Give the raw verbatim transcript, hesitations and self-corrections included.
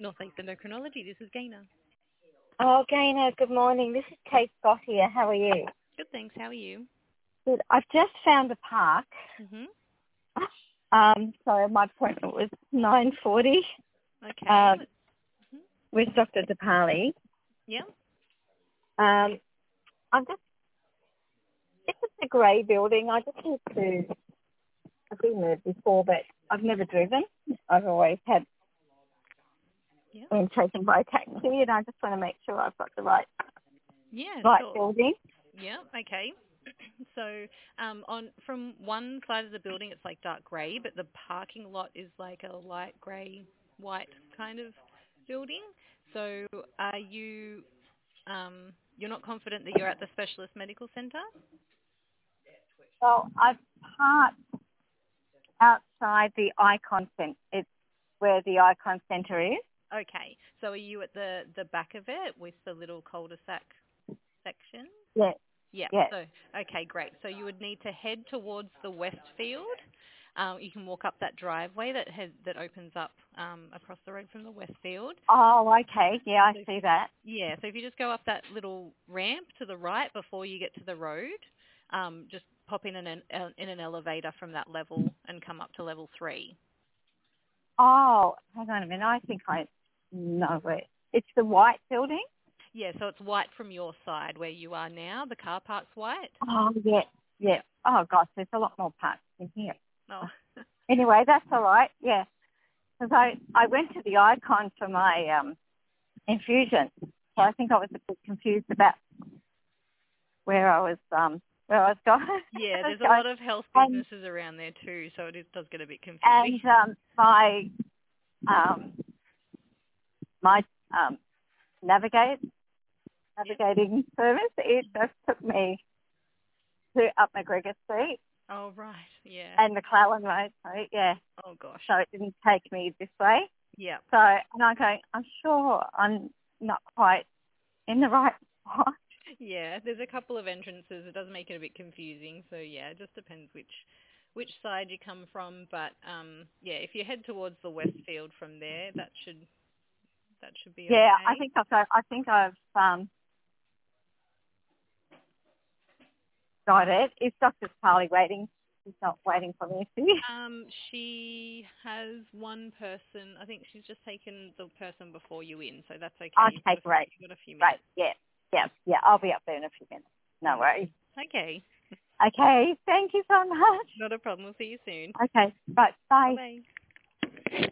Northeast Endocrinology. This is Gaina. Oh, Gaynor, good morning. This is Kate Scott here. How are you? Good, thanks. How are you? Good. I've just found a park. Mhm. Um, so my appointment was nine forty Okay. um, Mhm. with Doctor Dipali. Yeah. Um, I'm just, it's just a grey building. I just need to, I've been there before, but I've never driven. I've always had Yeah. been taken by a taxi, and I just want to make sure I've got the right Yeah. right Sure. building. Yeah. Okay. So, um, on from one side of the building, it's like dark grey, but the parking lot is like a light grey, white kind of building. So, are you um, you're not confident that you're at the specialist medical centre? Well, I've parked outside the Icon Centre. It's where the Icon Centre is. Okay. So, are you at the the back of it with the little cul-de-sac section? Yes, Yeah. yes. So, okay, great. So you would need to head towards the Westfield. Um, you can walk up that driveway that has, that opens up um, across the road from the Westfield. Oh, okay. Yeah, I So if see you, that. yeah. So if you just go up that little ramp to the right before you get to the road, um, just pop in an in an elevator from that level and come up to level three. Oh, hang on a minute. I think I know where. It's the white building? Yeah. So it's white from your side where you are now. The car park's white. Oh, yeah, yeah. Yeah. Oh, gosh, there's a lot more parts in here. Oh. Anyway, that's all right. Yeah. Because I, I went to the Icon for my um, infusion. So Yeah. I think I was a bit confused about where I was um, where I was going. Yeah, I was there's a going. lot of health And, businesses around there too, so it is, does get a bit confusing. and um, my um, my um, navigate Yeah. navigating service, it just took me to up McGregor Street Oh, right. Yeah. and McClellan Road. So yeah, Oh, gosh. so it didn't take me this way. Yeah. So and I'm going, I'm sure I'm not quite in the right spot. Yeah, there's a couple of entrances. It does make it a bit confusing. So, yeah, it just depends which which side you come from. But, um, yeah, if you head towards the Westfield from there, that should that should be Yeah, I okay. think I've got, I think I've um, got it. Is Doctor Parley waiting? He's not waiting for me, is he? Um, she has one person. I think she's just taken the person before you in, so that's okay. You've got Okay, a, great. you've got a few Great. minutes. Yeah, yeah, yeah. I'll be up there in a few minutes. No worries. Okay. Okay, thank you so much. Not a problem. We'll see you soon. Okay, right. Bye. Bye-bye.